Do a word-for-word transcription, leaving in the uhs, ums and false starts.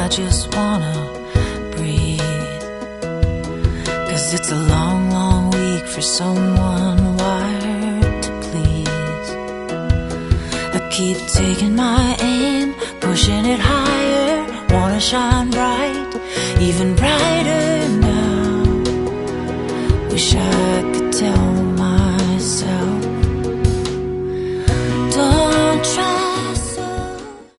I just wanna breathe. Cause it's a long, long week for someone wired to please. I keep taking my aim, pushing it higher, wanna shine bright, even brighter now. Wish I could tell myself, don't try